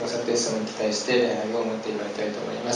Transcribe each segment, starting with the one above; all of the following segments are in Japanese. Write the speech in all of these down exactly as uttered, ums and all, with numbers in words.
さってイエス様に期待して愛を持って祝いたいと思います。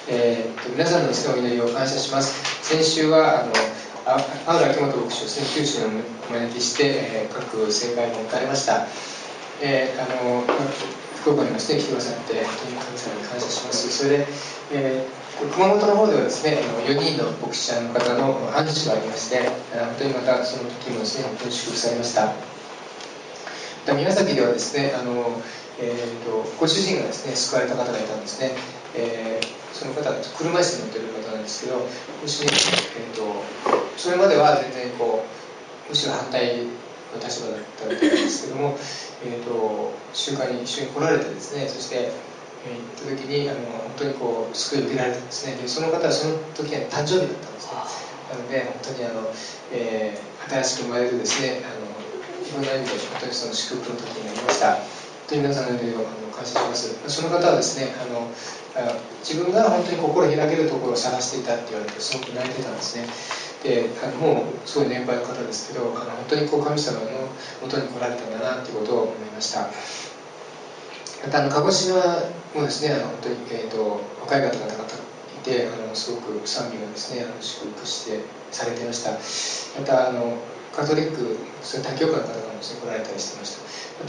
えー、と皆さんのですね、お祈りを感謝します。先週はあの青田秋元牧師をですね、九州にお招きして、えー、各聖会も迎えました。えー、あの福岡にもですね来てくださって本当に神様に感謝します。それで、えー、熊本の方ではですね、あのよにんの牧師者の方の安置がありまして、本当にまたその時もですね、本当に祝福されました。また宮崎ではですね、あの、えー、とご主人がですね救われた方がいたんですね。えー、その方は車椅子に乗っている方なんですけど、ご主人、えー、とそれまでは全然こうむしろ反対の立場だったみたいなんですけども、えー、と集会に一緒に来られてですね、そして、えー、行った時にあの本当にこう救いを受けられたんですね。でその方はその時は誕生日だったんですね。なので本当にあの、えー、新しく生まれるですね、あのいろんな意味で本当にその祝福の時になりました。本当に皆さんの祈りを感謝します。その方はですね、あの自分が本当に心開けるところを探していたって言われてすごく泣いてたんですね。であのもうすごい年配の方ですけど、あの本当にこう神様の元に来られたんだなということを思いました。またあの鹿児島もですね、あの本当に、えー、と若い方々がいて、あのすごく賛美がですね、あの祝福してされていました。またあのカトリック、それ他教会の方がもですね来られたりしていました。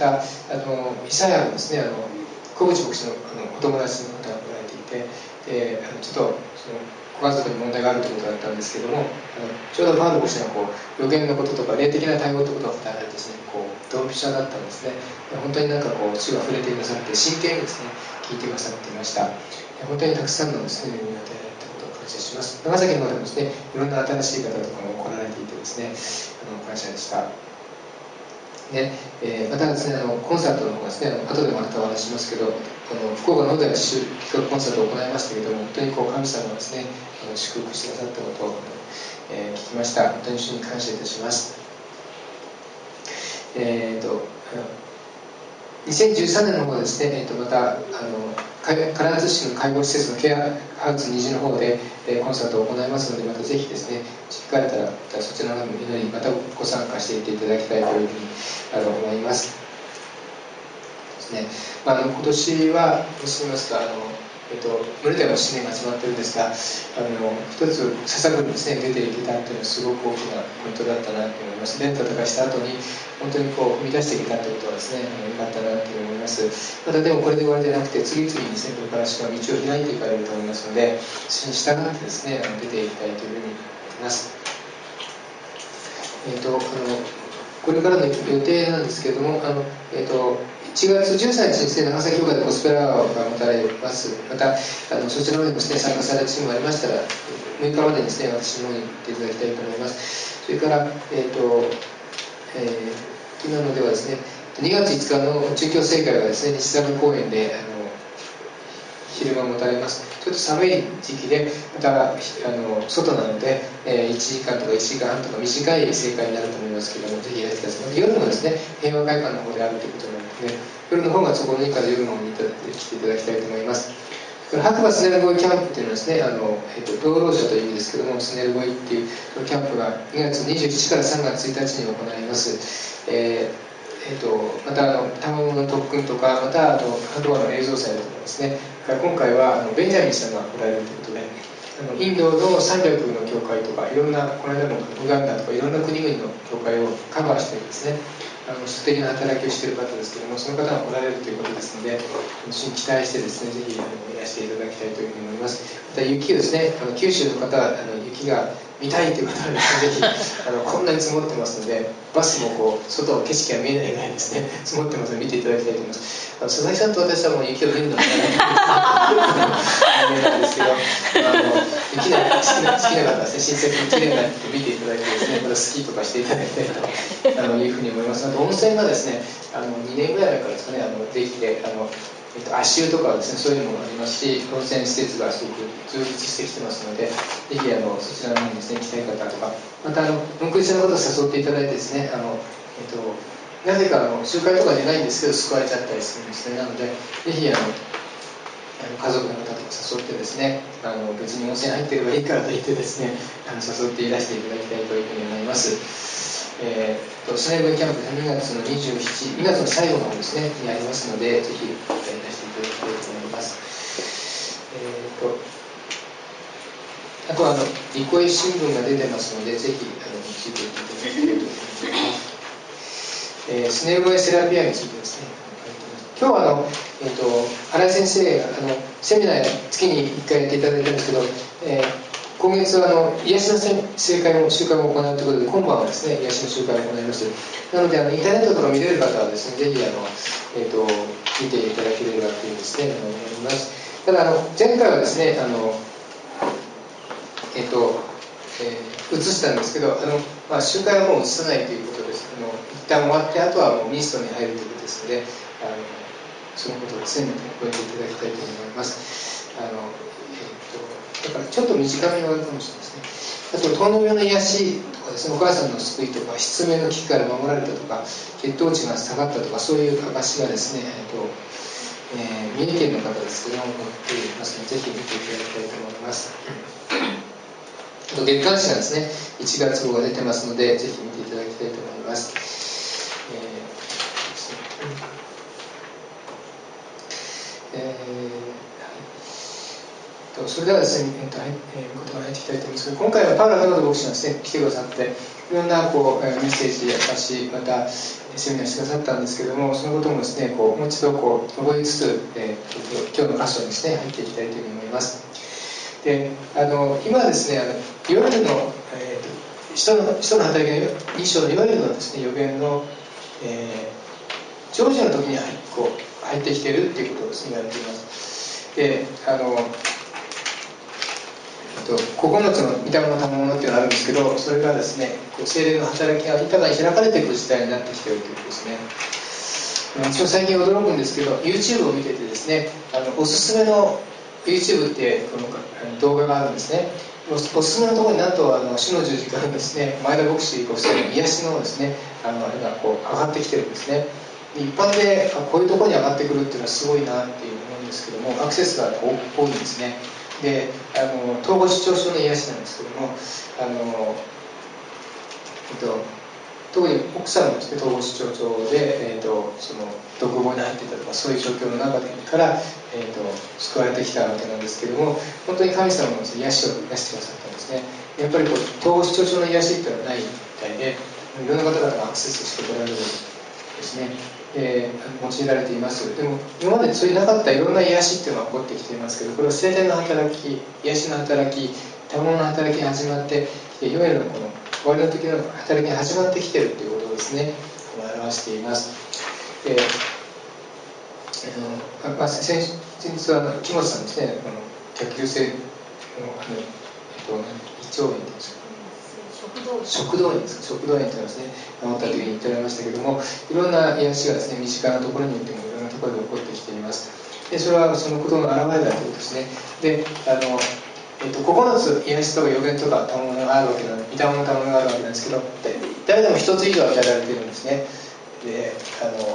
またあのイサヤのですね、あの小渕牧師のあのお友達の方が来られていて、であのちょっとそのご家族に問題があるということだったんですけども、あのちょうどパウロ牧師がこう予言のこととか霊的な対応ということを語られてですね、こうドンピシャだったんですね。本当になんかこう主が触れてくださって真剣にですね聞いてくださっていました。本当にたくさんのですね恵みが与えられたことを感謝します。長崎の方でもですね、いろんな新しい方とかも来られていてですね、あの感謝でした。ねえー、またですね、あのコンサートの方がですね、後でまたお話しますけど、あの福岡の方では企画コンサートを行いましたけども、本当にこう神様がですね、あの祝福してくださったことを、えー、聞きました。本当に主に感謝いたします。えーとにせんじゅうさんねんの方ですね、えー、とまたあの唐津市の介護施設のケアハウス虹の方で、えー、コンサートを行いますので、またぜひですね、聞かれたらそちらの方の祈りにまたご参加していっていただきたいというふうにあの思いますですね。まあ、あの今年はどうしますか、あのえっと、群れでの使命が集まってるんですが、あの一つ笹栗にですね出ていけたというのはすごく大きなポイントだったなと思います。連打とかした後に本当にこう踏み出していけたということはですね、良かったなと思います。またでもこれで終わりじゃなくて、次々にですねこれから主が道を開いていかれると思いますので、それに従ってですね出ていきたいというふうに思います。えっとあのこれからの予定なんですけれども、あのえっといちがつじゅうさんにちにですね、長崎教会でゴスペラーが持たれます。またあのそちらの方にもですね参加されるチームがありましたら、むいかまでにですね私の方に行っていただきたいと思います。それからえっと、えー、昨日のではですね、にがついつかの中京聖会がですね西坂公園であの昼間持たれます。ちょっと寒い時期で、またあの外なので、えー、いちじかんとかいちじかんはんとか短い聖会になると思いますけども、ぜひいらしてください。夜もですね、平和会館の方であるということなので、夜の方がそこにから夜の方に来ていただきたいと思います。白馬スネルゴイキャンプというのはですね、あの、えっと、労働者という意味ですけども、スネルゴイっていうキャンプがにがつにじゅうしちからさんがつついたちに行います。えーえー、とまたあの卵の特訓とか、またあの白馬の映像祭とかですね、今回はあのベンジャミンさんが来られるということで、あのインドのさんびゃくの教会とか、いろんなこの間もウガンダとかいろんな国々の教会をカバーしてですね、あの素敵な働きをしている方ですけども、その方が来られるということですので、一緒に期待してですね、ぜひあのいらしていただきたいというふうに思います。また雪をですね、あの九州の方はあの雪が見たいという方はですね、ぜひあのこんなに積もってますので、バスもこう外の景色が見えないぐらいですね積もってますので見ていただきたいと思います。あの佐々木さんと私はもう雪を見るのが見えないんですけど、あの雪が好きな好きな方はですね、親戚に綺麗な雪を見ていただいてですね、またスキーとかしていただきたいとあのいうふうに思います。あと温泉がですね、あのにねんぐらい前からですかね、あのできて、あのえっと、足湯とかですね、そういうのもありますし、温泉施設がすごく充実してきてますので、ぜひあのそちらの方にですね、来たい方とか、またあの文句一の方を誘っていただいてですね、あの、えっと、なぜかあの集会とかじゃないんですけど、救われちゃったりするんですね。なので、ぜひあの家族の方とか誘ってですね、あの別に温泉入ってればいいからと言ってですね、あの誘っていらしていただきたいというふうに思います。えー、とスネーブキャンプにがつのにじゅうしちにがつの最後の方ですねにありますので、ぜひいらしてあとはあのリコイ新聞が出てますので、ぜひあの見ていただければと思います。えー、スネーゴエセラピアについてですね、今日はあの、えー、と新井先生があのセミナー月にいっかいやっていただいたんですけど、えー、今月はあの癒しの正解も集会も行うということで、今晩はですね癒しの集会を行います。なのであのインターネットとか見れる方はですね、ぜひあの、えー、と見ていただければというですね、思います。ただあの前回はですね、あのえっ、ー、と、えー、移したんですけど、あの、まあ、集会はもう移さないということです。あの一旦終わって、あとはもうミニストに入るということですので、あのそのことをですね、覚えていただきたいと思います。あの、えー、とだからちょっと短めに終わるかもしれないですね。あと糖尿病の癒しとかですね、お母さんの救いとか、失明の危機から守られたとか、血糖値が下がったとか、そういう証がですね、えーとえー、三重県の方ですけども、載っていますので、ぜひ見ていただきたいと思います。あと月刊誌がですね、いちがつ号が出てますので、ぜひ見ていただきたいと思います。えーえー、それではですね、えーとはいえー、言葉に入っていきたいと思いますけど、今回はパウラ・フェロード牧師がですね、来てくださって、いろんなこうメッセージや冊子、またセミナーしてくださったんですけども、そのこともですね、こうもう一度こう覚えつつ、えー、今日の箇所にですね、入っていきたいというふうに思います。であの今ですね、あのいわゆるの、えーと人の、人の働きのに章のいわゆるのですね、予言の、えー、成就の時に入こう入ってきているっていうことをですね、言われています。で、あの、えっと、ここのつの御霊の賜物っていうのがあるんですけど、それがですね、こう精霊の働きが豊かに開かれていく時代になってきているということですね。私も最近驚くんですけど、YouTube を見ててですね、あのおすすめの YouTube ってこの動画があるんですね。おすすめのところになんとあの主の十字架のですね、前田牧師ご夫妻の癒しのですね、あのあれがこう上がってきてるんですね。一般でこういうところに上がってくるっていうのはすごいなっていう思うんですけども、アクセスが多いんですね。で、あの統合失調症の癒しなんですけども、あの、えっと、特に奥さんもですね、統合失調症で、えー、とその独房に入っていたとか、そういう状況の中でから、えー、と救われてきたわけなんですけども、本当に神様の癒しを癒してくださったんですね。やっぱりこう統合失調症の癒しっていうのはないみたいで、いろんな方々がアクセスしてこられるんですね。えー、用いられています。でも今までそういうなかったいろんな癒しっていうのが起こってきていますけど、これは聖典の働き、癒しの働き、賜物の働きが始まってきて、いわゆるこの終わりの時の働きが始まってきているということをですね、表しています。で、あのまあ、先日は木本さんですね、あの逆流性のあの、えっと、胃腸炎ですか、食道炎ですか、食道炎というのはですね、治ったというふうに言っておられましたけども、いろんな癒しがですね、身近なところにおいてもいろんなところで起こってきています。で、それはそのことの表れだということですね。で、あの、えっと、ここのつ癒しとか予言とか賜物があるわけなので、御霊の賜物があるわけなんですけど、誰でも一つ以上与えられているんですね。で、あの、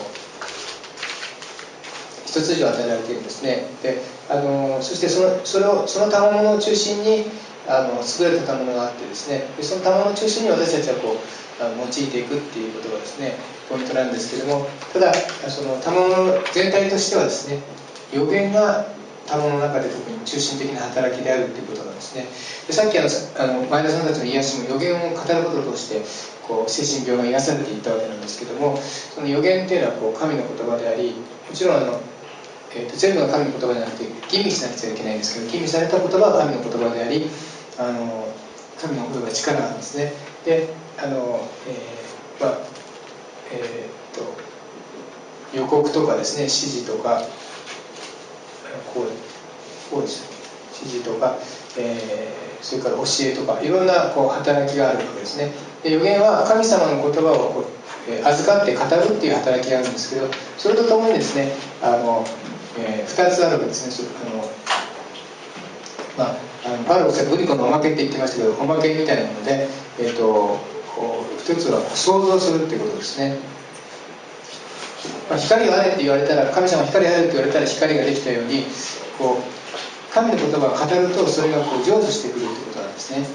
一つ以上与えられているんですね。で、あの、そしてその、それを、その賜物を中心に、あの優れた賜物があってですね、でその賜物を中心に私たちはこうあの用いていくっていうことがですね、ポイントなんですけども、ただその賜物全体としてはですね、予言が賜物の中で特に中心的な働きであるということなんですね。でさっきあのあの前田さんたちの癒しも予言を語ることとしてこう精神病が癒されていったわけなんですけども、その予言っていうのはこう神の言葉であり、もちろんあのえー、と全部が神の言葉じゃなくて吟味しなくちゃいけないんですけど、吟味された言葉は神の言葉であり、あの神の言葉は力なんですね。で、あの、えー、まあえー、と予告とかですね、指示とか、こうこうです指示とか、えー、それから教えとかいろんなこう働きがあるわけですね。で、預言は神様の言葉をこう、えー、預かって語るっていう働きがあるんですけど、それとともにですね、あのえー、ふたつあるわけですね。あの、まあ、あのパウロがグリコのおまけって言ってましたけど、おまけみたいなもので、えー、と一つは想像するっていうことですね。まあ、光があれって言われたら、神様光があれって言われたら光ができたように、こう神の言葉を語るとそれがこう成就してくるということなんですね。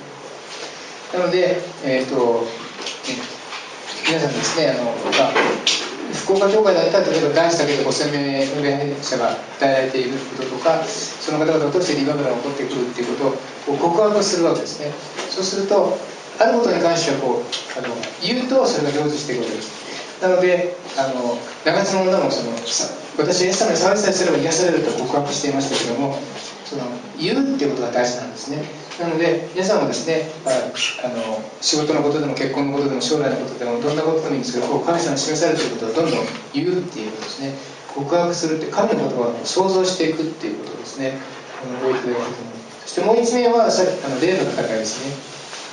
なので、えー、と皆さんですね、あの、まあ、 福岡教会だったら例えば男子だけでごせんめいの礼拝者が与えられていることとか、その方々を通してリバイバルが起こってくるっていうことを告白するわけですね。そうするとあることに関してはこうあの言うとそれが成就していくわけです。なのであの長津の女もその私イエス様に触りさえすれば癒されると告白していましたけども、その言うっていうことが大事なんですね。なので皆さんもですね、まあ、あの仕事のことでも結婚のことでも将来のことでもどんなことでもいいんですけど、こう神様に示されていることをどんどん言うっていうことですね。告白するって神の言葉を想像していくっていうことですね。覚えていただきたいと思います。そしてもう一面はさあの霊の戦いですね。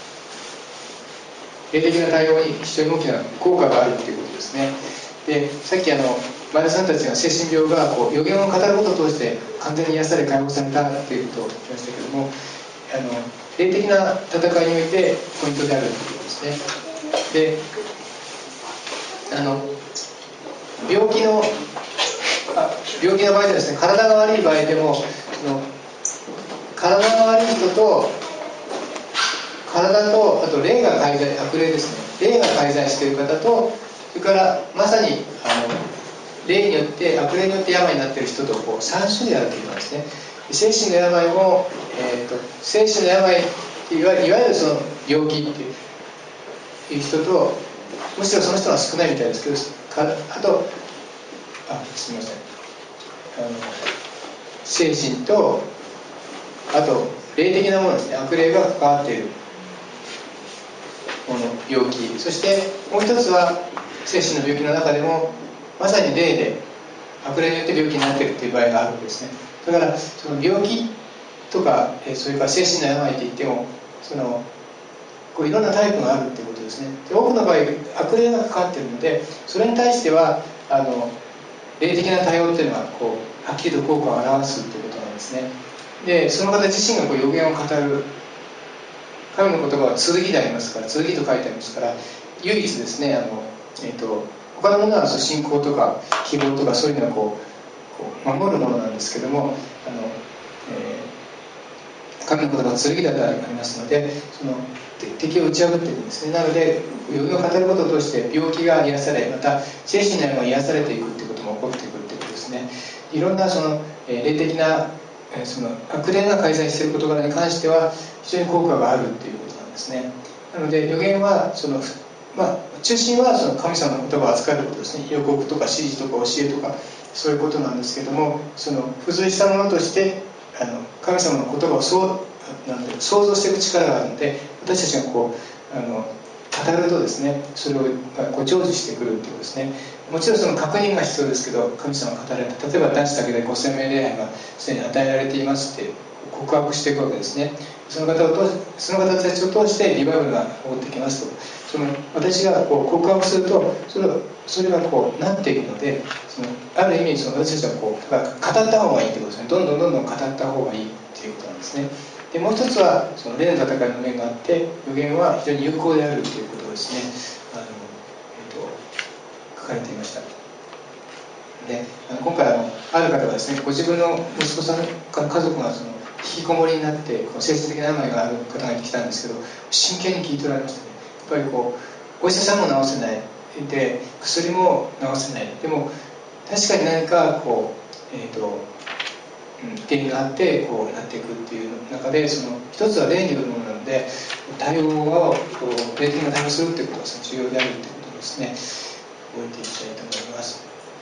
霊的な対応に非常に大きな効果があるということですね。でさっきあの前田さんたちが精神病がこう予言を語ることを通して完全に癒され解放されたということを言いましたけども、あの霊的な戦いにおいてポイントであるということですね。であの病気のあ病気の場合ではですね、体が悪い場合でもその体が悪い人と体とあと霊が介在、悪霊ですね、霊が介在している方と、それからまさにあの霊によって悪霊によって病になっている人とこうさん種類あるということなんですね。精神の病も、えー、と精神の病いわいわゆるその病気っていう人と、むしろその人は少ないみたいですけど、あとあすみませんあの精神とあと霊的なものですね、悪霊が関わっているこの病気、そしてもう一つは精神の病気の中でもまさに霊で悪霊によって病気になっているという場合があるわけですね。だからその病気とか、えー、それから精神の病といってもそのこういろんなタイプがあるということですね。で多くの場合悪霊が関わっているので、それに対してはあの霊的な対応というのはこうはっきりと効果を表すということなんですね。でその方自身がこう予言を語る神の言葉は剣でありますから、剣と書いてありますから、唯一ですねあの、えー、と他のものは信仰とか希望とかそういうのはこう、こう守るものなんですけども、あの、えー、神の言葉は剣だとありますので、その敵を打ち破っているんですね。なので予言を語ることを通して病気が癒され、また精神の病が癒されていくということも起こってくるということですね。いろんなその、えー、霊的なその悪霊が介在している事柄に関しては非常に効果があるということなんですね。なので予言はその、まあ、中心はその神様の言葉を扱うことですね。予告とか指示とか教えとかそういうことなんですけども、その付随したものとしてあの神様の言葉をそうなんて想像していく力があるので、私たちがこうあの語るとですね、それをこう成就してくるということですね。もちろんその確認が必要ですけど、神様が語られた、例えば男子だけでごせんめい礼拝がすでに与えられていますって告白していくわけですね。その方を通その方たちを通してリバイバルが起こってきますと、その私がこう告白するとそれそれがこうなっていくので、そのある意味その私たちはこうだから語った方がいいということですね。どんどんどんどん語った方がいいということなんですね。でもう一つはその霊の戦いの面があって、予言は非常に有効であるということをですね、あの、えっと、書かれていました。であの今回あのある方がですね、ご自分の息子さんか家族がその引きこもりになってこう精神的な病がある方が来たんですけど、真剣に聞いておられましたね。やっぱりこうお医者さんも治せないで、薬も治せない、でも確かに何かこう、えーと原因があってこうなっていくっていう中で、その一つは霊によるものなので、対応を霊的な対応をするっていうことが重要であるということをですね、覚えていきたいと思います。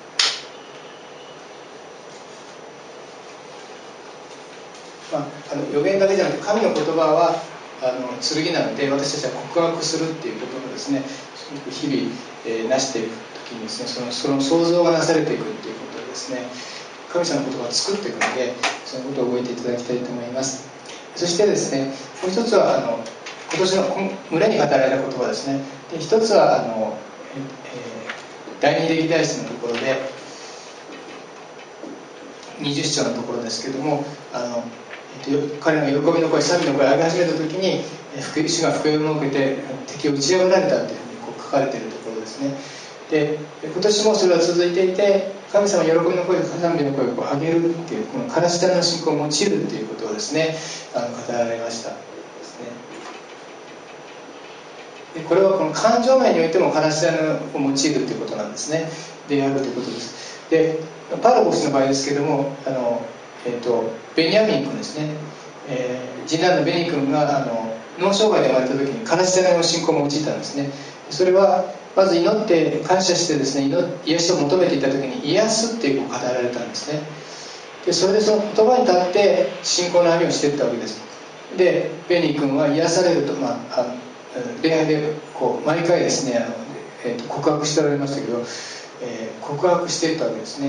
まあ、あの予言だけじゃなくて神の言葉はあの剣なので、私たちは告白するっていうことをですね、日々、えー、なしていくときにですね、そのその想像がなされていくっていうことをですね、神様の言葉を作っていくので、そのことを覚えていただきたいと思います。そしてですね、もう一つはあの今年の村に語られた言葉ですね。で一つはあの、えー、第二歴代史のところでにじゅっ章のところですけども、あの彼の喜びの声、賛美の声を上げ始めた時に主が福音を受けて敵を打ち破られたというふうにこう書かれているところですね。で今年もそれは続いていて、神様喜びの声、賛美の声を上げるっていう、このからしたの信仰を用いるということをですね、あの語られましたですね。 でこれはこの感情面においてもカラシダヌを用いるということなんですね。でやるということです。でパウロ牧師の場合ですけども、あの、えー、とベニヤミン君ですね、えー、次男のベニ君があの脳障害で生まれた時にカラシダヌの信仰を用いたんですね。それはまず祈って感謝してですね、癒しを求めていた時に癒すっていうことを語られたんですね。でそれでその言葉に立って信仰の歩みをしていったわけです。でベニー君は癒されると、まあ、あの恋愛でこう毎回ですね、あの、えー、と告白しておられましたけど、えー、告白していったわけですね。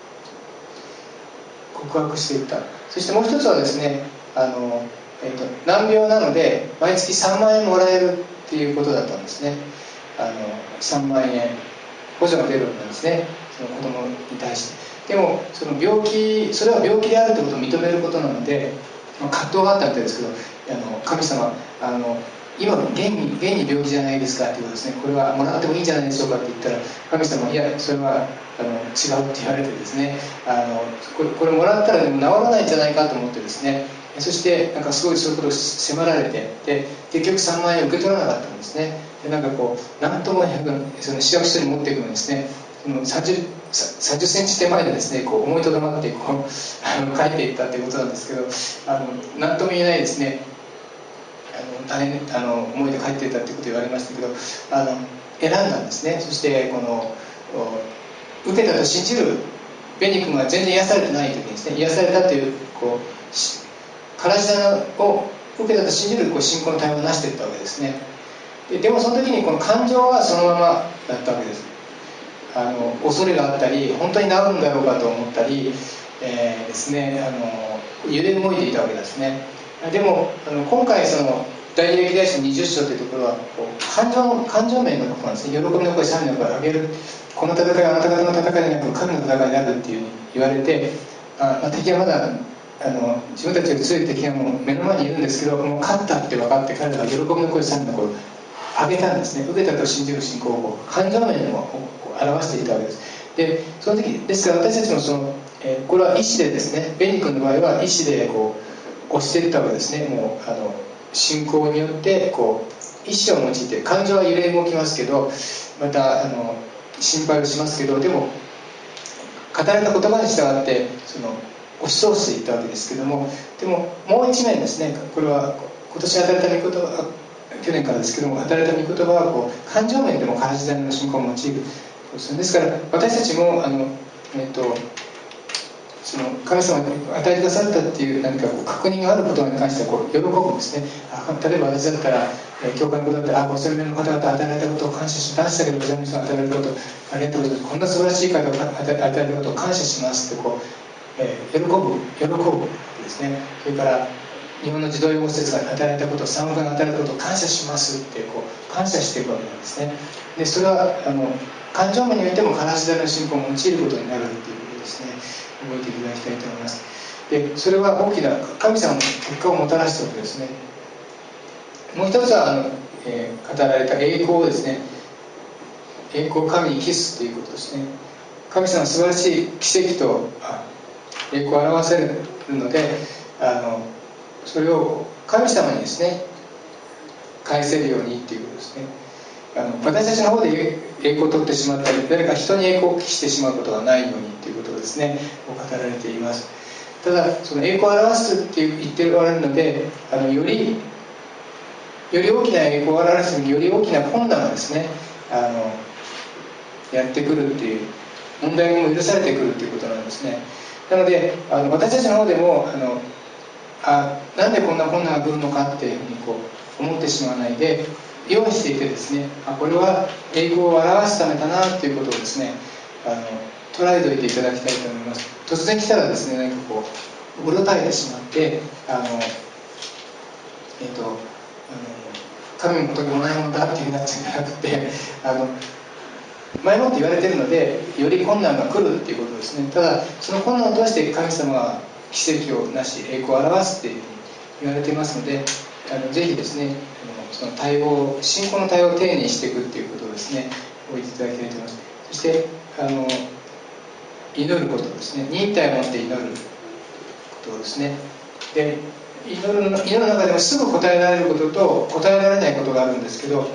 告白していった。そしてもう一つはですね、あの、えー、と難病なので毎月さんまんえんもらえるっていうことだったんですね。あのさんまんえん補助が出るわけなんですね、その子供に対して。でもその病気、それは病気であるということを認めることなので、葛藤があったみたいですけど、あの神様、あの今現に現に病気じゃないですかっていうことですね。これはもらってもいいんじゃないでしょうかって言ったら、神様、いやそれはあの違うって言われてですね、あのこれ、これもらったらでも治らないんじゃないかと思ってですね、そしてなんかすごいそういうことを迫られて、で結局さんまんえんを受け取らなかったんですね。でなんかこう何ともその市役所に持っていくのにですね、さんじゅっセンチ手前でですね、こう思いとどまってこうあの帰っていったということなんですけど、あの何とも言えないですね、あの大変あの思いで帰っていったということを言われましたけど、あの選んだんですね。そしてこの受けたと信じるベニ君が全然癒されてない時にですね、癒されたというこうカラシダヌを受けたと信じるこう信仰の対応を成していったわけですね。で, でもその時にこの感情はそのままだったわけです。あの恐れがあったり、本当に治るんだろうかと思ったり、えー、ですね、あの揺れ動いていたわけですね。でもあの今回その第二歴代史のにじゅっ章というところはこう感情感情面のことなんですね。喜びの声、賛美の声を上げる、この戦いはあなた方の戦いではなく神の戦いであるっていうふうに言われて、あ、まあ、敵はまだあの自分たちより強い敵がもう目の前にいるんですけど、もう勝ったって分かって彼らは喜びの声、賛美の声を上げたんですね。受けたと信じる信仰を感情面でも表していたわけです。でその時ですから私たちもその、えー、これは意思でですね、ベニ君の場合は意思でこう押していったわけですね。もうあの信仰によってこう意思を用いて、感情は揺れ動きますけど、またあの心配をしますけど、でも語られた言葉に従ってその押し通していったわけですけども、でももう一面ですね、これは今年与えた御言葉、去年からですけども与えられた御言葉はこう感情面でもカラシダヌの信仰を用いる。ですから私たちもあの、えっと、その神様が与えてくださったっていう何かこう確認があることに関してはこう喜ぶんですね。あ、例えば私だったら、えー、教会のことだったら、あ、ごセルメの方々与えられたことを感謝します。男子だけどごセルメの人が与えられたことをありがとうございます。こんな素晴らしい方を与えられたことを感謝しますってこう、えー、喜ぶ喜ぶですね。それから日本の児童養護施設が与えられたことを、さんおくえんが与えられたことを感謝しますってこう感謝していくわけなんですね。でそれはあの感情面においてもカラシダヌの信仰を用いることになるっていうことですね。覚えていただきたいと思います。でそれは大きな神様の結果をもたらしたわけですね。もう一つはあの、えー、語られた栄光をですね、栄光を神に帰すということですね。神様は素晴らしい奇跡と栄光を表せるので、あのそれを神様にですね返せるようにっていうことですね。あの私たちの方で栄光を取ってしまったり、誰か人に栄光を期してしまうことがないようにということをですね語られています。ただその栄光を表すって言っておられるので、あのよりより大きな栄光を表すのにより大きな困難がですねあのやってくるっていう問題も許されてくるっていうことなんですね。なのであの私たちの方でもあのあなんでこんな困難が来るのかっていうふうにこう思ってしまわないで、用意していてですね、あこれは栄光を表すためだなということをですねあの捉えておいていただきたいと思います。突然来たらですね、なんかこううろたえてしまってあのえっ、ー、とあの神も仏もないものだっていうふうになっちゃうんじゃなくて、あの前もって言われているのでより困難が来るっていうことですね。ただその困難を通して神様は奇跡をなし栄光を表すっていうふうに言われていますので、あのぜひですねその対応信仰の対応を丁寧にしていくっていうことをですね覚えていただきたいと思います。そしてあの祈ることですね、忍耐を持って祈ることですね。で祈るの祈る中でもすぐ答えられることと答えられないことがあるんですけど、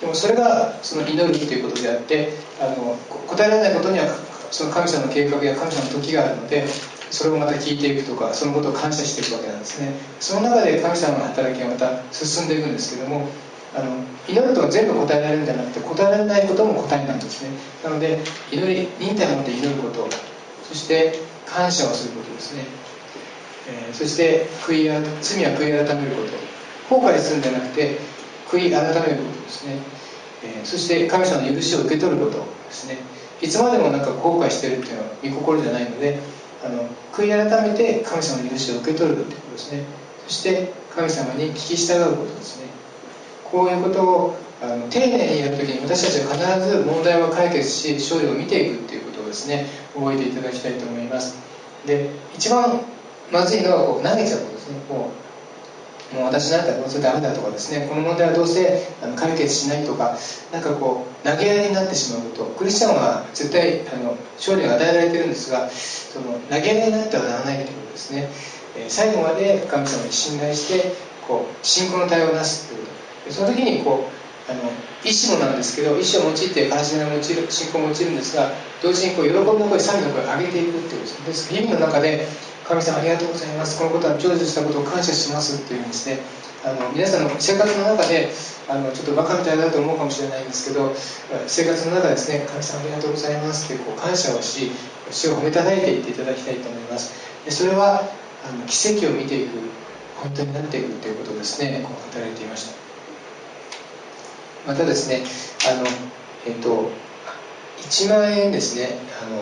でもそれがその祈るということであって、あの答えられないことにはその神様の計画や神様の時があるので、それをまた聞いていくとか、そのことを感謝していくわけなんですね。その中で神様の働きがまた進んでいくんですけども、あの祈ると全部答えられるんじゃなくて、答えられないことも答えなんですね。なので祈り、忍耐を持って祈ること、そして感謝をすることですね、えー、そして悔い罪は悔い改めること、後悔するんじゃなくて悔い改めることですね、えー、そして神様の許しを受け取ることですね。いつまでもなんか後悔してるっていうのは御心じゃないので、あの悔い改めて神様の許しを受け取るっていうことですね。そして神様に聞き従うことですね。こういうことをあの丁寧にやるときに、私たちは必ず問題を解決し勝利を見ていくっていうことをですね、覚えていただきたいと思います。で、一番まずいのはこう投げちゃうことですね。こうもう私なんかどうせダメだとかですね、この問題はどうせあの解決しないとか、なんかこう投げやりになってしまうと、クリスチャンは絶対あの勝利が与えられているんですが、その投げやりになってはならないということですね。えー、最後まで神様に信頼してこう信仰の対応をなすということ。その時にこうあの意志もなんですけど、意志を用いてからしめを用いる、信仰を用いるんですが、同時にこう喜びの声、賛美の声を上げていくっていうことです。日々の中で神様ありがとうございます、このことは成就したことを感謝しますっていうんですね。あの皆さんの生活の中であのちょっとバカみたいだと思うかもしれないんですけど、生活の中でですね、神様ありがとうございますってこう感謝をし、主を褒めたたえていっていただきたいと思います。でそれはあの奇跡を見ていく、本当になっていくということをですね、こう働いていました。またですね、あのえっといちまんえんですね、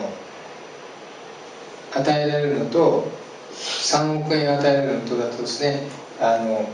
あの与えられるのとさんおくえん与えられるのとだとですね、あの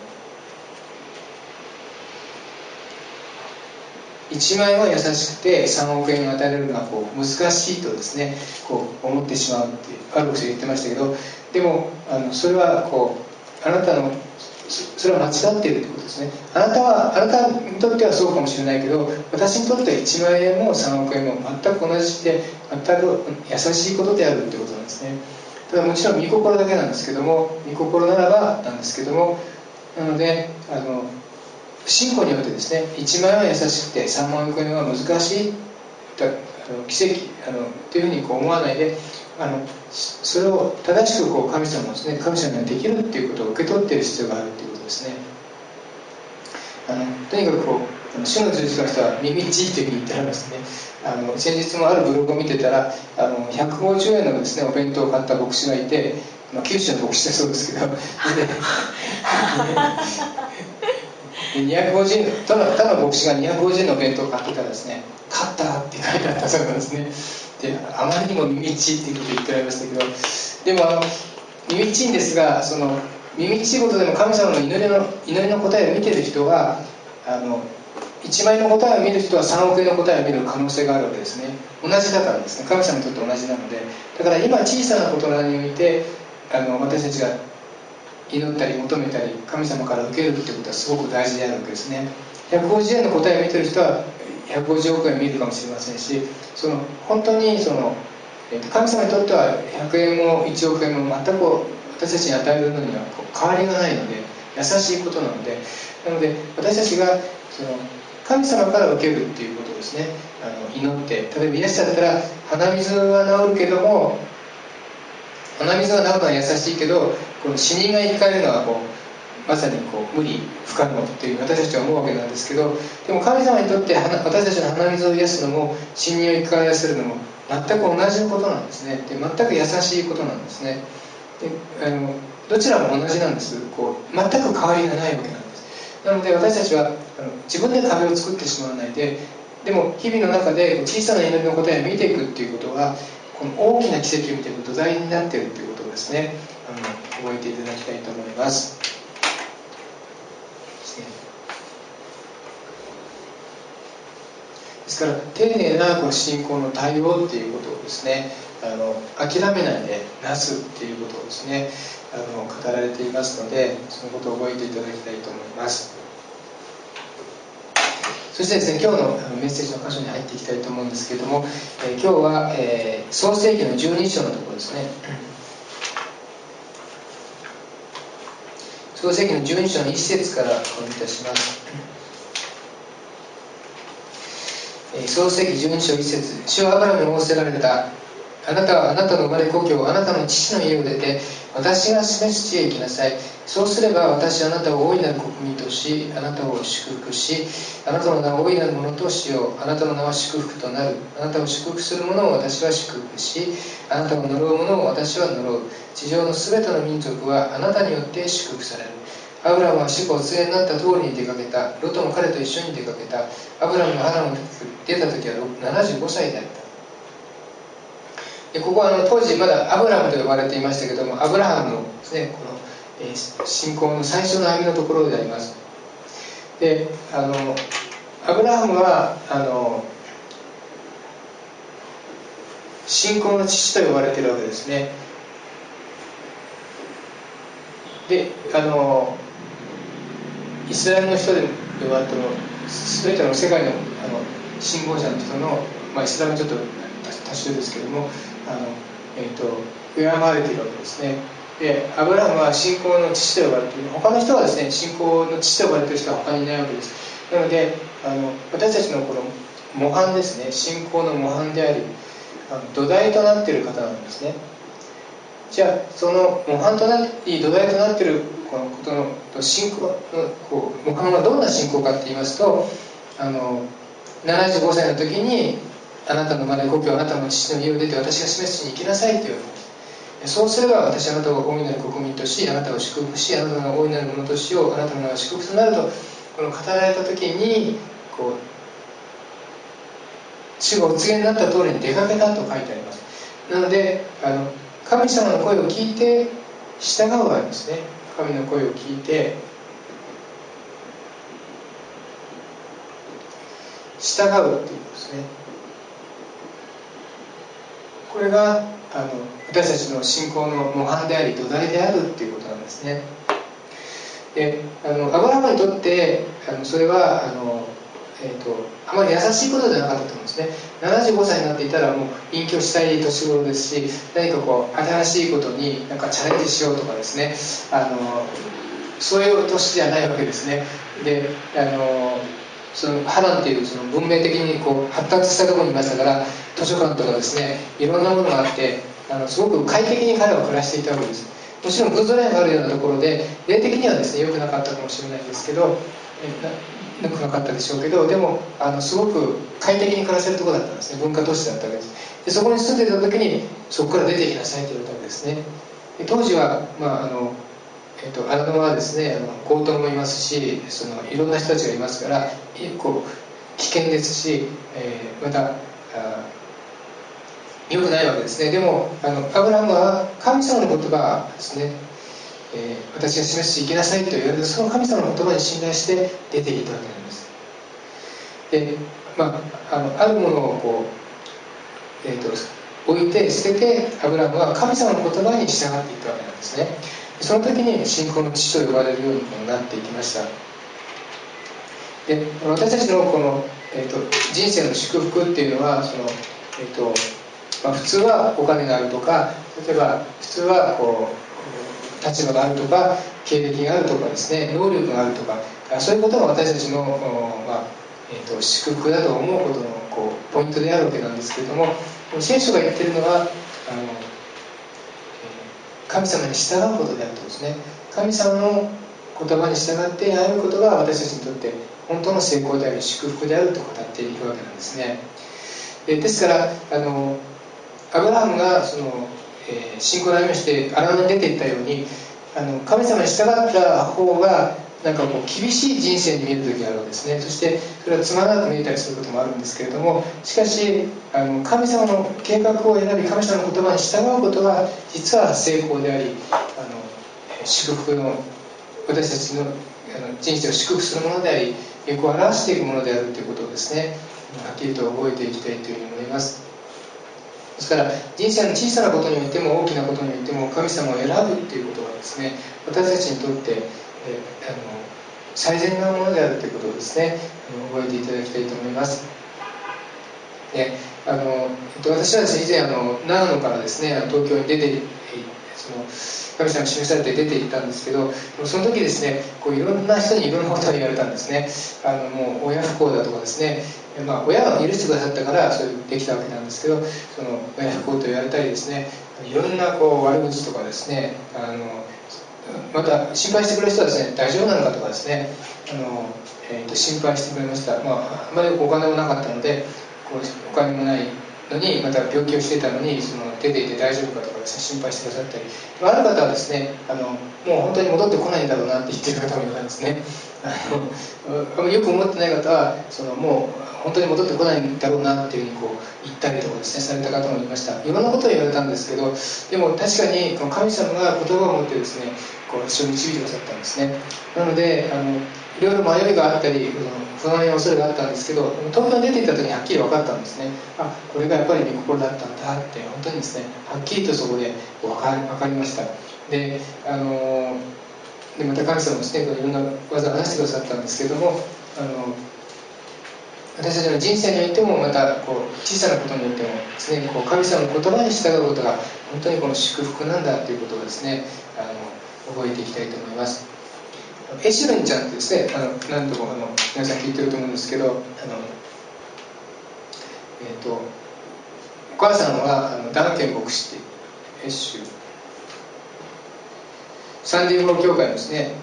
いちまんえんは優しくてさんおくえんを与えられるのはこう難しいとですね、こう思ってしまうってある牧師が言ってましたけど、でもあのそれはこうあなたのそれは間違っているということですね。あなたはあなたにとってはそうかもしれないけど、私にとってはいちまんえんもさんおくえんも全く同じで、全く優しいことであるということなんですね。ただもちろん御心だけなんですけども、御心ならばなんですけども、なのであの不信仰によってですね、いちまんえんは優しくてさんまんえんは難しいあの奇跡あのというふうにこう思わないで、あのそれを正しくこう神様をですね、神様にできるっていうことを受け取っている必要があるということですね。あのとにかくこう主の十字架の人は耳っちいというふうに言ってありますね。あの先日もあるブログを見てたら、あのひゃくごじゅうえんのですねお弁当を買った牧師がいて、まあ、九州の牧師だそうですけどでにひゃくごじゅうえん他の他の牧師がにひゃくごじゅうえんのお弁当を買ってたらですね、買ったって書いてあったそうなんですね。であまりにも耳っちいっていうことを言ってられましたけど、でもあの耳っちいんですが、その耳っちいことでも神様の祈りの祈りの答えを見ている人は、あのいちまんえんの答えを見る人はさんおくえんの答えを見る可能性があるわけですね。同じだからですね、神様にとって同じなので、だから今小さなことにおいてあの私たちが祈ったり求めたり神様から受けるということはすごく大事であるわけですね。ひゃくごじゅうえんの答えを見ている人はひゃくごじゅうおくえん見るかもしれませんし、その本当にその神様にとってはひゃくえんもいちおくえんも全く私たちに与えるのには変わりがないので、優しいことなので、なので私たちがその神様から受けるっていうことですね、あの祈って、例えばイエスだったら鼻水は治るけども、鼻水が治るのは優しいけど、この死人が生き返るのはこうまさにこう無理不可能っていう私たちは思うわけなんですけど、でも神様にとって私たちの鼻水を癒すのも死人を生き返らせるのも全く同じことなんですね。で全く優しいことなんですね。であのどちらも同じなんです。こう全く変わりがないわけなんです。なので私たちはあの自分で壁を作ってしまわないで、でも日々の中で小さな祈りの答えを見ていくっていうことは、この大きな奇跡を見ていく土台になっているということをですね、あの覚えていただきたいと思います。ですから丁寧なこの信仰の対応っていうことをですね、あの諦めないでなすっていうことをですね、あの語られていますので、そのことを覚えていただきたいと思います。そしてですね、今日のメッセージの箇所に入っていきたいと思うんですけれども、えー、今日は、えー、創世記のじゅうに章のところですね。創世記のじゅうに章のいち節からお読みいたします。 創世記じゅうに章いち節、主はアブラムに仰せられた。あなたはあなたの生まれ故郷、あなたの父の家を出て、私が示す地へ行きなさい。そうすれば私はあなたを大いなる国民とし、あなたを祝福し、あなたの名を大いなるものとしよう。あなたの名は祝福となる。あなたを祝福する者を私は祝福し、あなたを呪う者を私は呪う。地上のすべての民族はあなたによって祝福される。アブラムは主がお告げになった通りに出かけた。ロトも彼と一緒に出かけた。アブラムがハランを出た時はななじゅうごさいであった。でここはあの当時まだアブラムと呼ばれていましたけども、アブラハムのですね、この、えー、信仰の最初の歩みのところであります。で、あのアブラハムはあの信仰の父と呼ばれているわけですね。で、あのイスラエルの人で呼ばれている全ての世界の、あの信仰者の人の、まあ、イスラムちょっと多種ですけども、あの、えー、と敬われているわけですね。でアブラハムは信仰の父と呼ばれている。他の人はですね、信仰の父と呼ばれている人は他にいないわけです。なのであの私たちのこの模範ですね、信仰の模範であり、あの土台となっている方なんですね。じゃあその模範となり土台となっているこのことの信仰のこう模範はどんな信仰かって言いますと、あのななじゅうごさいの時にあなたの生まれ故郷、あなたの父の家を出て私が示す地に行きなさいというわけです。そうすれば私はあなたを大いなる国民とし、あなたを祝福し、あなたの大いなるものとしよう。あなたの名は祝福となると、この語られた時にこう主がお告げになった通りに出かけたと書いてあります。なのであの神様の声を聞いて従うわけですね。神の声を聞いて従うということですね。これがあの私たちの信仰の模範であり土台であるということなんですね。であのアブラハムにとってあのそれはあの、えーと、あまり優しいことではなかったと思うんですね。ななじゅうごさいになっていたらもう隠居したい年頃ですし、何かこう新しいことになんかチャレンジしようとかですね、あのそういう年じゃないわけですね。であのそのハランっていうその文明的にこう発達したところにいましたから、図書館とかですね、いろんなものがあってあのすごく快適に彼は暮らしていたわけです。もちろんグッドラインがあるようなところで霊的にはですね良くなかったかもしれないんですけど、良くなかったでしょうけど、でもあのすごく快適に暮らせるところだったんですね。文化都市だったわけです。でそこに住んでいた時にそこから出てきなさいと言われたわけですね。で当時は、まああのえっと、荒野はですね、あの強盗もいますし、そのいろんな人たちがいますから結構危険ですし、えー、また良くないわけですね。でもあのアブラハムは神様の言葉ですね、えー、私が示して行きなさいと言われたその神様の言葉に信頼して出ていったわけなんです。で、まあ、あのあるものをこう、えー、と置いて捨ててアブラハムは神様の言葉に従っていったわけなんですね。その時に信仰の父と呼ばれるようになっていきました。で私たちのこの、えー、と人生の祝福っていうのはその、えーとまあ、普通はお金があるとか、例えば普通はこう立場があるとか経歴があるとかですね、能力があるとか、そういうことが私たちの、まあえー、と祝福だと思うことのこうポイントであるわけなんですけれども、聖書が言ってるのはあの神様に従うことであるとですね。神様の言葉に従って歩むことが私たちにとって本当の成功であり祝福であると語っているわけなんですね。でですからあのアブラハムがその、えー、信仰の歩みをして荒野に出ていったように、あの神様に従った方がなんかこう厳しい人生に見える時があるわけですね。そしてそれはつまらなく見えたりすることもあるんですけれども、しかしあの神様の計画を選び神様の言葉に従うことが実は成功であり、あの祝福の私たちの人生を祝福するものであり、欲を表していくものであるということをですね、はっきりと覚えていきたいというふうに思います。ですから人生の小さなことにおいても大きなことにおいても神様を選ぶということはですね、私たちにとって、えー、あの最善なものであるということをですね、あの覚えていただきたいと思います。であのえっと、私はですね、以前あの長野からですね東京に出てその神様に示されて出て行ったんですけど、その時ですね、こういろんな人にいろんなことを言われたんですね。あのもう親不孝だとかですね、 まあ、親が許してくださったからそういうできたわけなんですけど、その親不孝と言われたりですね、いろんなこう悪口とかですね、あのまた心配してくれる人はですね、大丈夫なのかとかですね、あの、えー、と心配してくれました。まあ、あまりお金もなかったので、こうお金もないのに、また病気をしていたのに、その出ていて大丈夫かとかですね、心配してくださったり、ある方はですね、あのもう本当に戻ってこないんだろうなって言ってる方もいたんですね。あのよく思ってない方は、そのもう本当に戻ってこないんだろうなっていうふうにこう言ったりとかですね、された方もいました。いろんなことを言われたんですけど、でも確かにこの神様が言葉を持ってですね、こう私を導いてくださったんですね。なので、あのいろいろ迷いがあったり、不安や恐れがあったんですけど、東京に出ていった時にはっきり分かったんですね。あ、これがやっぱり御心だったんだって、本当にですね、はっきりとそこで分かり、分かりました。で、あのでまた神様もですね、いろんな技を話してくださったんですけども、あの私たちの人生においても、またこう小さなことにおいてもですね、こう神様の言葉に従うことが本当にこの祝福なんだということをですね、あの覚えていきたいと思います。エシュレンちゃんってですね、あの何度もあの皆さん聞いてると思うんですけど、あの、えー、とお母さんはあのダンケン牧師ってエッシュサンディエゴ教会のですね、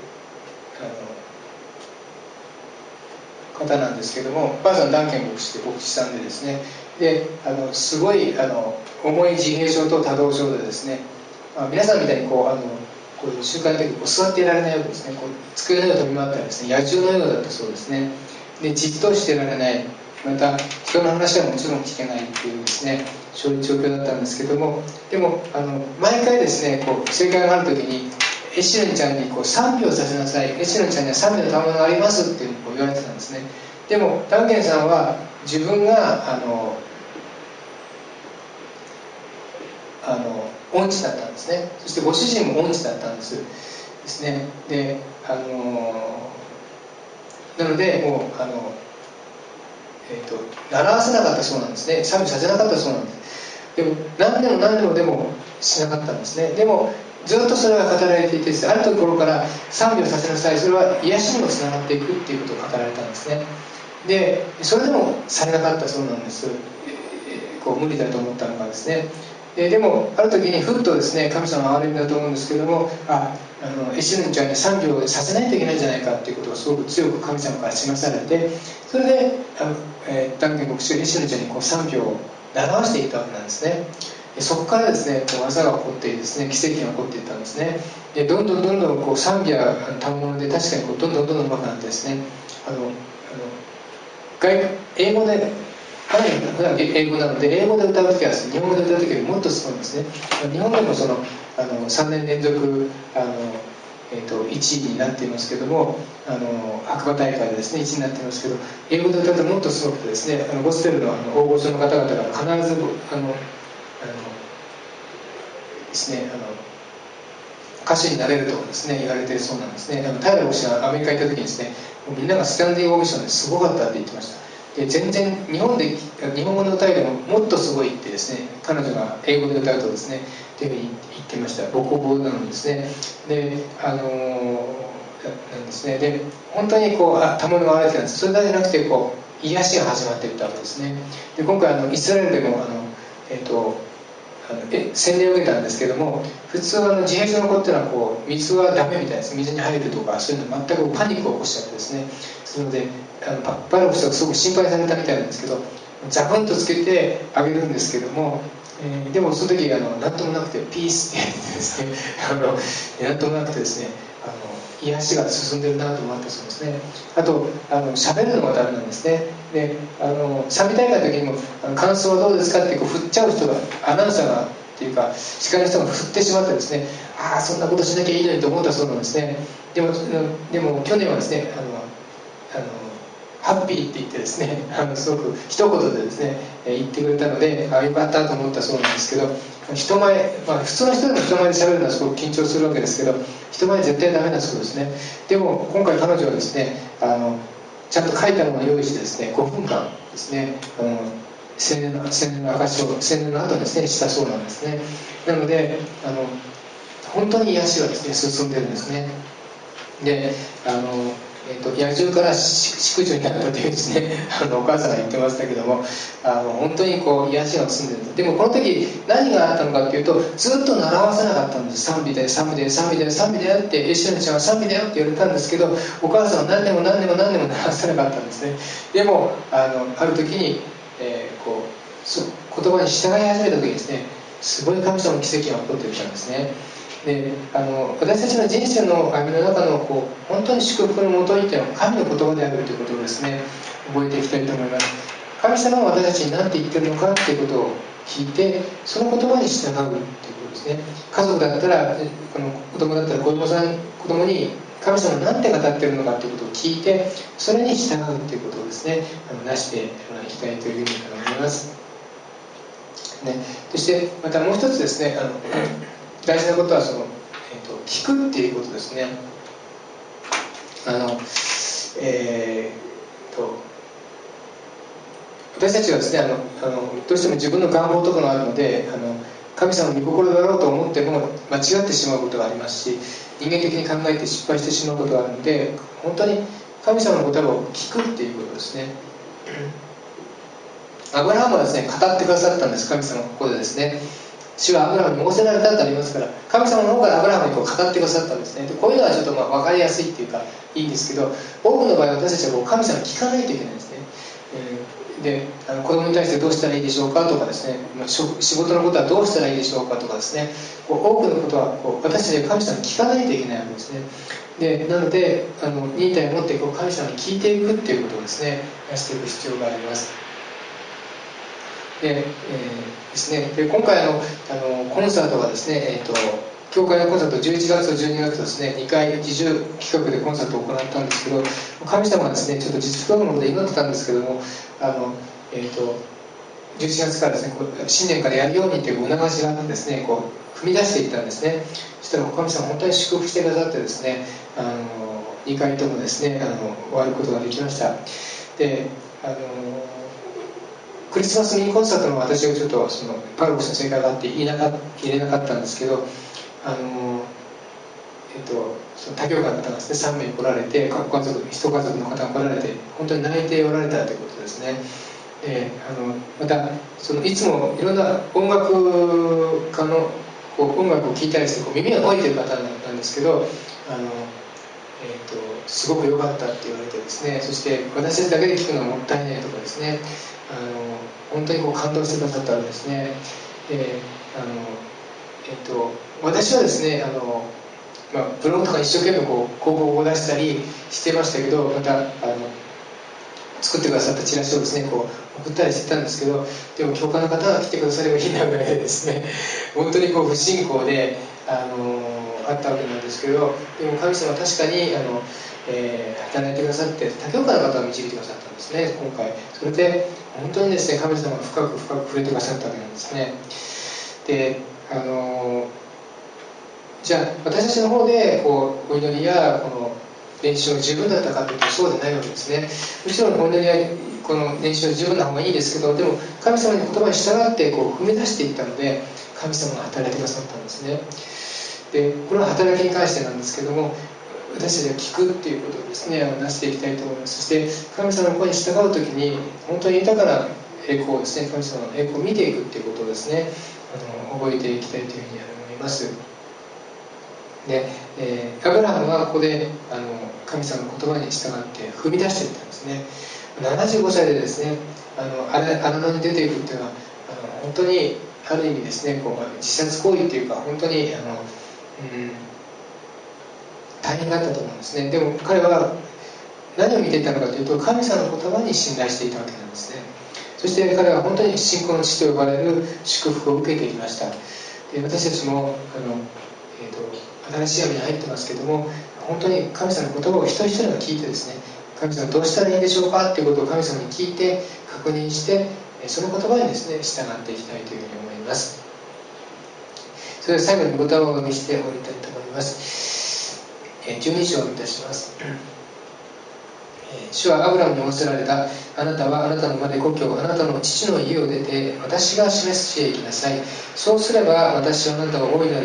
あの方なんですけども、お母さんダンケン牧師って牧師さんでですね、であのすごいあの重い自閉症と多動症でですね、まあ、皆さんみたいにこうあのこういう習慣の時こう座っていられないようですね、こう机の上を飛び回ったりですね、野獣のようだったそうですね。でじっとしていられない、また人の話はもちろん聞けないっていうですね、そういう状況だったんですけども、でもあの毎回ですね、こう正解がある時にエシュレンちゃんにこう賛美をさせなさい、エシュレンちゃんには賛美の賜物がありますっていうこう言われてたんですね。でもダンケンさんは自分があのあの音痴だったんですね。そしてご主人も音痴だったんですですね。で、あのなのでもうあの、えーと、習わせなかったそうなんですね。賛美させなかったそうなんです。でも何でも何でもでもしなかったんですね。でもずっとそれは語られていて、あるところから賛美をさせなさい、それは癒しにもつながっていくっていうことを語られたんですね。でそれでもされなかったそうなんです。こう無理だと思ったのがですね、で, でもある時にふっとですね、神様は悪いんだと思うんですけども、ああのエシュレンちゃんに賛美をさせないといけないんじゃないかっていうことをすごく強く神様から示されて、それであの、えー、ダンケン牧師はエシュレンちゃんにこう賛美を習わしていったわけなんですね。でそこからですね、こう技が起こってですね、奇跡が起こっていったんですね。でどんどんどんどんこう賛美や賜物で確かにこうどんどんどんどん上手くなってですね、あのあの外英語で彼女普段英語なので、英語で歌うときは日本語で歌うときよりもっとすごいんですね。日本でもそのあのさんねん連続あの、えー、といちいになっていますけども、あの白馬大会でですねいちいになっていますけど、英語で歌うともっとすごくてですね、あのゴスペルのあの大御所の方々が必ずあのあのですねあの歌手になれるとかですね言われているそうなんですね。あの平牧師がアメリカに行った時にですね、みんながスタンディングオーディションですごかったって言ってました。で全然日本で日本語の歌よりももっとすごいってですね、彼女が英語で歌うとですねっていうふうに言ってました。母国語なのですね。であのなんですね。で本当にこうあ賜物が現れてたんです。それだけじゃなくてこう癒しが始まっていったわけですね。で今回あのイスラエルでもあのえっ、ー、とあのえ洗礼を受けたんですけども、普通あの自閉症の子っていうのはこう水はダメみたいです。水に入るとかそういうの全くパニックを起こしちゃってですね、そのであのパラオ人がすごく心配されたみたいなんですけど、ザクンとつけてあげるんですけども、えー、でもその時あの何ともなくてピースって言ってですね、あの何ともなくてですね、あの癒しが進んでるなと思ったそうですね。あとあの喋るのがダメなんですね。であの賛美大会の時にもあの感想はどうですかってこう振っちゃう人が、アナウンサーがっていうか司会の人が振ってしまってですね、ああそんなことしなきゃいいのにと思ったそうなんですね。でもでも去年はですね、あのあのハッピーって言ってですね、あのすごく一言でですね言ってくれたので、あよかったと思ったそうなんですけど、人前、まあ、普通の人でも人前で喋るのはすごく緊張するわけですけど、人前絶対ダメなそうですね。でも今回彼女はですね、あのちゃんと書いたものを用意してですね、ごふんかんですね、あの青年の青年の証を青年の後ですねしたそうなんですね。なのであの本当に癒しはですね進んでるんですね。であのえー、と野獣から宿女になったというですねあのお母さんが言ってましたけども、あの本当にこう癒しが住んでるんです。でもこの時何があったのかというと、ずっと習わせなかったんです。賛美だよ賛美だよ賛美だよ賛美だよって、エシュラちゃんは賛美だよって言われたんですけど、お母さんは何年も何年も何年も習わせなかったんですね。でもあのある時に、えー、こうそ言葉に従い始めた時にですね、すごい神様の奇跡が起こってきたんですね。であの私たちの人生の歩みの中のこう本当に祝福のもとにっていうのは神の言葉であるということをですね、覚えていきたいと思います。神様は私たちに何て言ってるのかっていうことを聞いて、その言葉に従うということですね。家族だったら、この子供だったら子供さん子供に神様は何て語ってるのかということを聞いて、それに従うということをですね、あのなしていきたいというふうに思います、ね。そしてまたもう一つですね、あの大事なことはその、えー、と聞くっていうことですね。あの、えー、と私たちはですね、あのあのどうしても自分の願望とかがあるので、あの神様の御心だろうと思っても間違ってしまうことがありますし、人間的に考えて失敗してしまうことがあるので、本当に神様の言葉を聞くっていうことですね。アブラハムはですね、語ってくださったんです。神様のここでですね、主はアブラハムに仰せられたとありますから、神様の方からアブラハムにこう語ってくださったんですね。でこういうのはちょっとまあ分かりやすいっていうかいいんですけど、多くの場合私たちはこう神様に聞かないといけないんですね。えー、であの子供に対してどうしたらいいでしょうかとかですね、仕事のことはどうしたらいいでしょうかとかですね、こう多くのことはこう私たちは神様に聞かないといけないわけですね。でなのであの忍耐を持ってこう神様に聞いていくっていうことをですね、していく必要があります。で、えーですね、で今回のあのコンサートがですね、えーと、教会のコンサートじゅういちがつとじゅうにがつですね、にかい自主企画でコンサートを行ったんですけど、神様はですね、ちょっと実不可能なことで祈ってたんですけども、あの、えーと、じゅういちがつからですね、新年からやるようにという促しがあってですね、こう踏み出していったんですね。そしたら神様本当に祝福してくださってですね、あのにかいともですね、あの終わることができました。で、あのクリスマスミニコンサートの私がちょっとそのパルコ先生があって入れなか入れなかったんですけど、あのえっとその他教会の方がですねさんめい来られて、ご家族一家族の方が来られて本当に泣いておられたということですね。であのまたそのいつもいろんな音楽家のこう音楽を聴いたりしてこう耳が覚えている方なんですけど、あのえー、とすごく良かったって言われてですね、そして私たちだけで聞くのはもったいないとかですね、あの本当にこう感動してくださったんですね。であの、えー、と私はですねあの、まあ、ブログとか一生懸命こう広告を出したりしてましたけど、またあの作ってくださったチラシをですねこう送ったりしてたんですけど、でも教会の方が来てくださればいいなぐらいでですね、本当にこう不信仰であのあったわけなんですけど、でも神様は確かにあの、えー、働いてくださって他教会の方を導いてくださったんですね、今回。それで本当にですね神様が深く深く触れてくださったわけなんですね。であのじゃあ私たちの方でこうお祈りやこの練習が十分だったかというとそうでないわけですね。もちろんお祈りやこの練習は十分な方がいいですけど、でも神様の言葉に従ってこう踏み出していったので神様が働いてくださったんですね。でこれは働きに関してなんですけども、私たちは聞くっていうことをですねなしていきたいと思います。そして神様の声に従うときに本当に豊かな栄光をですね、神様の栄光を見ていくっていうことをですねあの覚えていきたいというふうに思います。で、えー、アブラハムはここであの神様の言葉に従って踏み出していったんですね。ななじゅうごさいでですねあの荒野に出ていくっていうのはあの本当にある意味ですねこう自殺行為っていうか本当にあの、うん、大変だったと思うんですね。でも彼は何を見ていたのかというと神様の言葉に信頼していたわけなんですね。そして彼は本当に信仰の父と呼ばれる祝福を受けていました。で私たちもあの、えーと、新しい闇に入ってますけども、本当に神様の言葉を一人一人が聞いてですね、神様どうしたらいいでしょうかということを神様に聞いて確認してその言葉にですね従っていきたいというふうに思います。それでは最後にボタンをお見せて終わりたいと思います。じゅうに章をいたします。主はアブラムに仰せられた。あなたはあなたの生まれ故郷、あなたの父の家を出て私が示す地へ行きなさい。そうすれば私はあなたを大いなる国民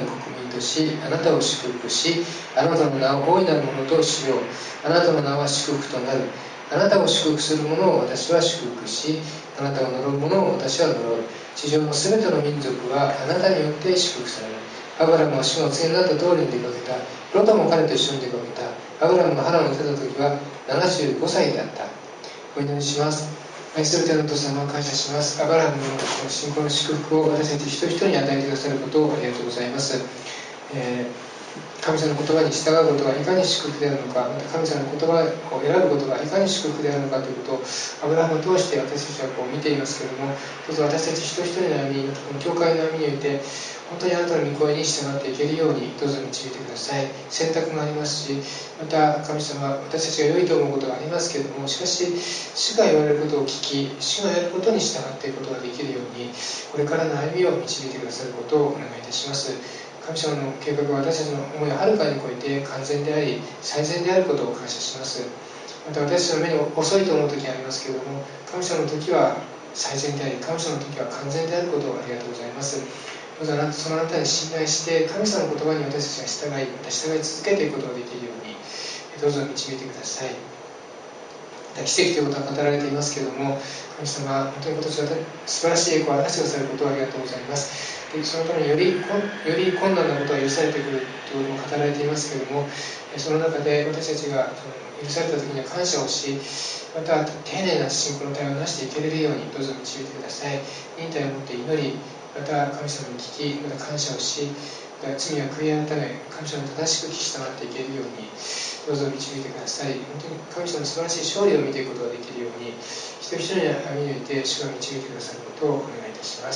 とし、あなたを祝福し、あなたの名を大いなるものとしよう。あなたの名は祝福となる。あなたを祝福する者を私は祝福し、あなたを呪う者を私は呪う。地上のすべての民族はあなたによって祝福される。アブラムは主の告げになった通りに出かけた。ロトも彼と一緒に出かけた。アブラムがハランを出た時はななじゅうごさいだった。お祈りします。愛する天の父様、感謝します。アブラハムの信仰の祝福を私たち一人一人に与えてくださることをありがとうございます。えー神様の言葉に従うことがいかに祝福であるのか、また神様の言葉を選ぶことがいかに祝福であるのかということをアブラハムを通して私たちはこう見ていますけれども、どうぞ私たち一人一人の歩み、またこの教会の歩みにおいて本当にあなたの御声に従っていけるようにどうぞ導いてください。選択がありますし、また神様、私たちが良いと思うことがありますけれども、しかし主が言われることを聞き、主がやることに従っていくことができるように、これからの歩みを導いてくださることをお願いいたします。神様の計画は私たちの思いをはるかに超えて完全であり最善であることを感謝します。また私たちの目に遅いと思う時がありますけれども、神様の時は最善であり神様の時は完全であることをありがとうございます。どうぞそのあなたに信頼して神様の言葉に私たちが従い、また従い続けていくことができるようにどうぞ導いてください。また奇跡ということは語られていますけれども、神様、本当に今年は素晴らしい栄光を表してくださることをありがとうございます。でそのためによりより困難なことが許されてくるということも語られていますけれども、その中で私たちが許された時には感謝をし、また丁寧な信仰の対応をなしていけれるようにどうぞ導いてください。忍耐を持って祈り、また神様に聞き、また感謝をし、また罪は悔い改め、神様に正しく聞き従っていけるようにどうぞ導いてください。本当に神様の素晴らしい勝利を見ていくことができるように、一人一人の歩みにおいて主が導いてくださることをお願いいたします。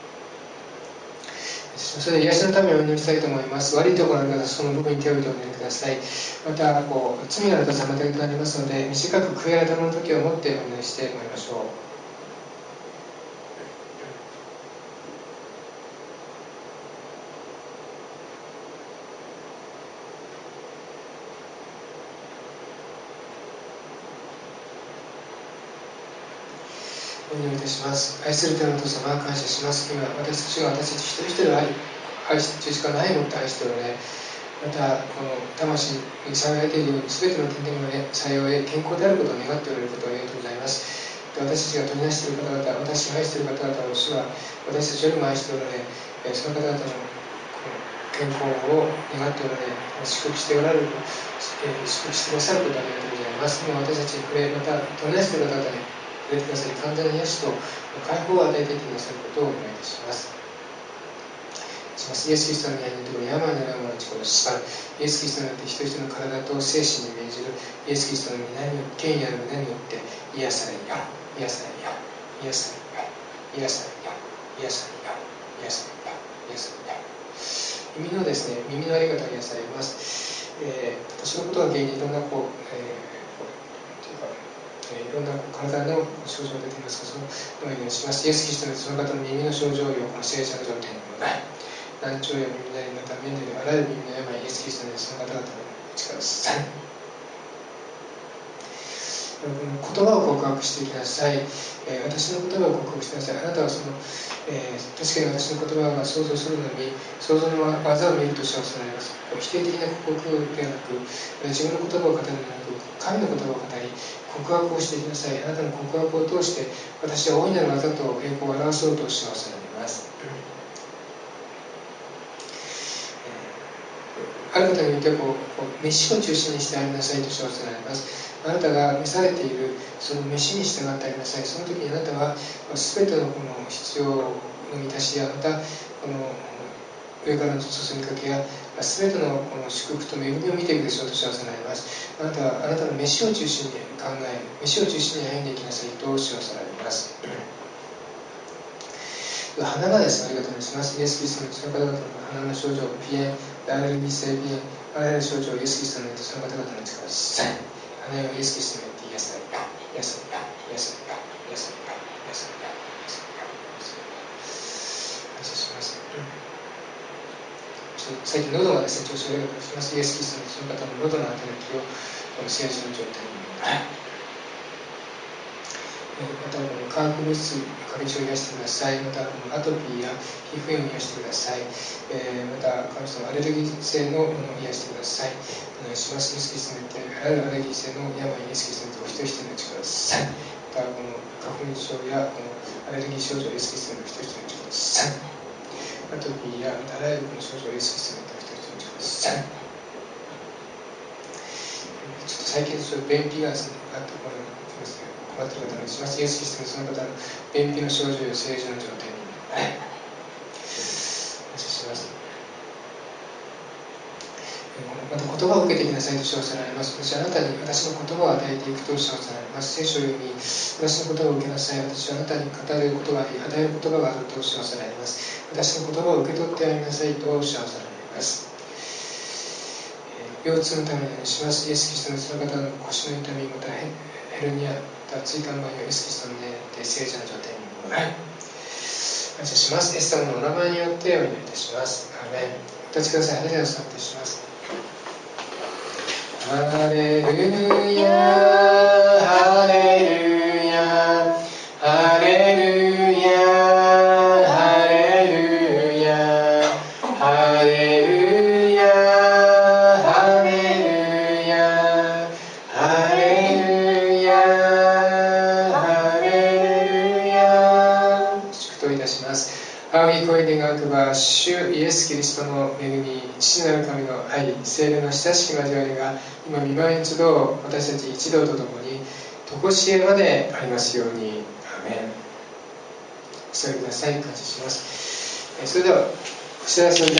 それで癒しのためにお祈りしたいと思います。悪いところのある方、その部分に手を置いてお祈りください。またこう罪があると妨げとなりますので、短く悔い改めの時を持ってお祈りしてまいりましょう。お祈りいたします。愛する天の父様、感謝します。今私たちが私たち一人一人を愛愛し十字架の愛を持って愛しておられ、またこの魂に幸えているように全ての天々の採用へ健康であることを願っておられることをありがとうございます。私たちが取り出している方々、私を愛している方々を主は私たちよりも愛しておられ、その方々の健康を願っておられ、祝福しておられる、祝福してくださることをありがとうございます。今私たちに触れ、また取り出している方々に触れてくださり、完全な癒しと解放を与えていってくださることをお願いいたします。イエス・キリストの宮にいるところ、病の病の力を縛る。イエス・キリストによって一人一人の体と精神に命じる。イエス・キリストの皆によって、権威ある胸によって癒されるよ、癒されるよ、癒されるよ、癒されるよ、癒されるよ、癒されるよ、癒されるよ。耳のですね、耳のあり方が癒されます。えー、そのことが原因でいろんなこう、えー、いろんな体の症状が出ていますが、そのようにします。イエス・キリストによってその方の耳の症状をこの聖者の状態にもない。難聴や耳鳴り、また目であらゆる耳の病、イエス・キリストによってその方々の力をさらに言葉を告白してきなさい。えー、私の言葉を告白してください。あなたはその、えー、確かに私の言葉が想像するのに想像の技を見ると幸せになります。否定的な告白ではなく、自分の言葉を語るのではなく、神の言葉を語り告白をしてきなさい。あなたの告白を通して私は大いなる技と栄光を表そうと幸せになります。ある方によってこう飯を中心にしてありなさいと幸せになります。あなたが召されているその飯に従ってありなさい。その時にあなたは全てのこの必要の満たしや、またこの上からの注ぎかけや全てのこの祝福と恵みを見ていくでしょうと幸せになります。あなたはあなたの飯を中心に考え、飯を中心に歩んでいきなさいと幸せになります。鼻がですね、ありがとうございます。イエス・キリストのその方々の鼻の症状、鼻炎、アレルギー性鼻炎、あらゆる症状をイエス・キリストによってその方々の力をさえ、鼻をイエス・キリストによって癒される、癒される、癒される、癒される、癒される、癒される、感謝します。最近喉がですね、調子悪いことをします。イエス・キリストのその方の喉の働きをこの政治の状態にまたこの化学物質過敏症を癒してください。またこのアトピーや皮膚炎を癒してください。えー、また神様アレルギー性のものを癒してください。お願いします。イエス・キリストによってあらゆるアレルギー性の病イエス・キリストによってお一人一人のうちください。またこの花粉症やこのアレルギー症状をイエス・キリストによってお一人一人のうちください。アトピーやあらゆる症状をイエス・キリストによってお一人一人のうちください。ちょっと最近そういう便秘があってこれ困っている方お願いします。イエス・キリストにその方の便秘の症状や正常な状態に感謝します。また言葉を受けてきなさいと称せられます。私はあなたに私の言葉を与えていくと称せられます。聖書を読み、私の言葉を受けなさい。私はあなたに語ることがあり、与える言葉があると称せられます。私の言葉を受け取ってやりなさいと称せられます。腰痛のためにお願いします。イエス・キリストのその方の腰の痛み、またヘルニア、また椎間板をイエス・キリストのね、正常な状態に感謝します。イエス様のお名前によってお祈りいたします。アーメン。お立ちください。ハレルヤを賛美します。ハレルヤ、ハレルヤ、ハレルヤ、ハレルヤ、ハレルヤ、ハレルヤ、ハレルヤ、ハレルヤ。祝祷いたします。仰ぎ声で願くば、主イエス・キリストの恵み、父なる神の愛、聖霊の親しき交わりが今御前に集う私たち一同とともに常しえまでありますように。アーメン。お座りください。感謝します。それではお知らせを